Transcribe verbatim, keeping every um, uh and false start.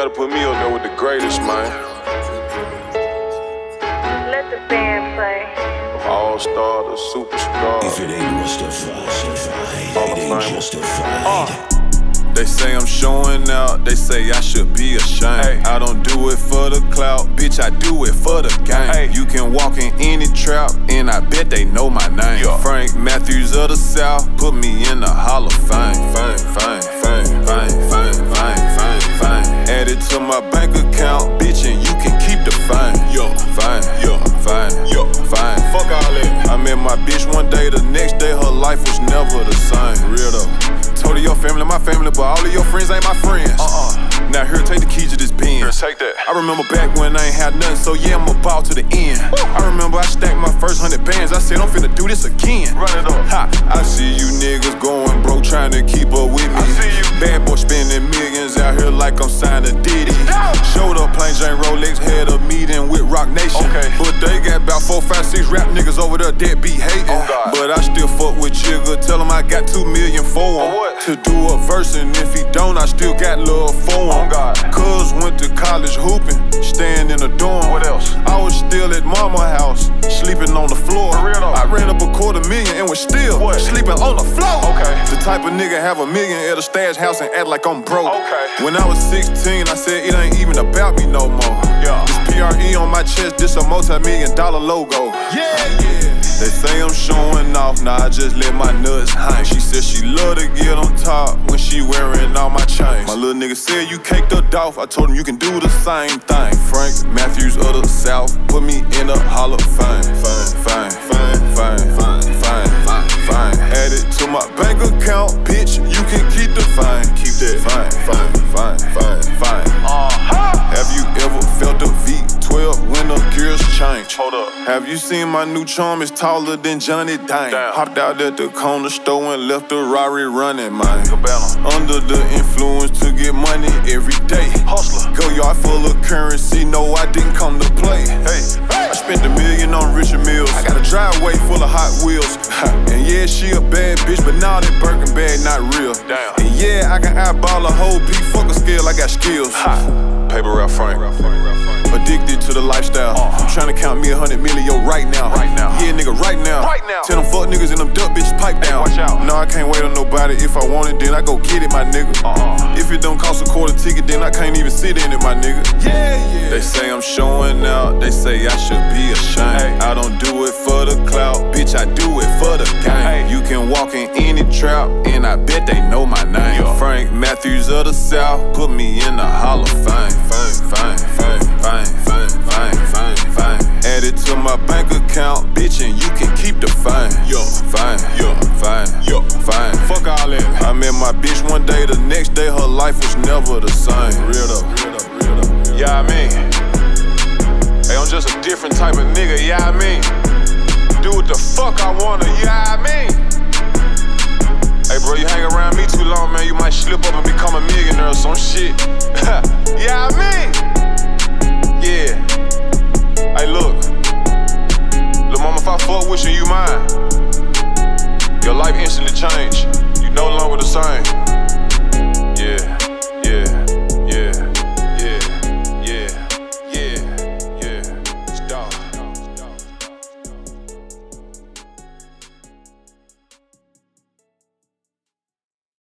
gotta put me up there with the greatest, man. Let the band play. From all-star to superstar. If it ain't justified, it ain't justified. Uh. They say I'm showing out, they say I should be ashamed. Hey. I don't do it for the clout, bitch, I do it for the game. Hey. You can walk in any trap, and I bet they know my name. Yeah. Frank Matthews of the South, put me in the Hall of Fame. Fame, fame, fame, fame, fame, fame, fame, fame. Add it to my bank account, bitch, and you can keep the fame. Yo, fame, yo, fame, yo, fame. Fuck all that. I met my bitch one day, the next day her life was never the same. Real though. Told her your family, my family, but all of your friends ain't my friends. Uh-uh. Now here, take the keys to this Benz. Here, take that. I remember back when I ain't had nothing, so yeah, I'm about to the end. Woo. I remember I stacked my first hundred bands. I said I'm finna do this again. Run it up. Ha! I see you niggas going broke, trying to keep up with me. I see you. Bad boy spending millions out here like I'm signed to Diddy. Yeah. Showed up, plain Jane Rolex, had a meeting with Rock Nation. Okay. But they got about four, five, six rap niggas over there that be hating. Oh, God. But I still fuck with Jigga. Tell him I got two million for him. For what? To do a verse, and if he don't, I still got love for him. Oh, God. Cuz went to college hooping, staying in a dorm. What else? I was still at mama house, sleeping on the floor. For real though? I ran up a quarter million and was still What? sleeping on the floor. Okay. The type of nigga have a million at a stash house and act like I'm broke. Okay. When I was sixteen, I said it ain't even about me no more. Yeah. This P R E on my chest, this a multi-million dollar logo. Yeah, yeah. They say I'm showing off, nah, I just let my nuts hang. She said she love to get on top when she wearing all my chains. My little nigga said you caked up off, I told him you can do the same thing. Frank Matthews of the South, put me in the Hall of Fame. Fame, fame, fame, fame, fame, fame, fame, fame. Add it to my bank account, bitch, you can keep the fame. Keep that fame, fame, fame, fame, fame. Uh-huh. Have you ever felt a V twelve when the gears change? Hold up. Have you seen my new charm? It's taller than Johnny Dang. Damn. Hopped out at the corner store and left the Rari running, man. Cabana. Under the influence to get money every day. Hustler. Go yard full of currency, no, I didn't come to play. Hey, hey. I spent a million on Richard Mills. I got a driveway full of Hot Wheels. And yeah, she a bad bitch, but now that Birkin bag not real. Damn. And yeah, I can eyeball a whole beat, fuck a scale, I got skills. Ha. Paper Route Frank. Addicted to the lifestyle. Uh. I'm trying to count me a hundred million right now. Right now. Yeah, nigga, right now. Right now. Tell them fuck niggas and them duck bitches pipe down. watch out. No, I can't wait on nobody. If I want it, then I go get it, my nigga. Uh-uh. If it don't cost a quarter ticket, then I can't even sit in it, my nigga. Yeah, yeah. They say I'm showing out, they say I should be ashamed. Hey. I don't do it for the clout, bitch, I do it for the game. Hey. You can walk in any trap, and I bet they know my name. Yeah. Frank Matthews of the South, put me in the Hall of Fame. Fame, fame, fame, fame, fame, fame, fame, fame. Add it to my bank account, bitch, and you can keep the fame. Yo, fame, yo, fame, yo, fame. Fuck all that. I met my bitch one day, the next day her life was never the same. Real though, real though, real though. Yeah, I mean. Hey, I'm just a different type of nigga, yeah, I mean. Do what the fuck I wanna, yeah, I mean. Hey, bro, you hang around me too long, man, you might slip up and become a millionaire or some shit. Yeah, I mean.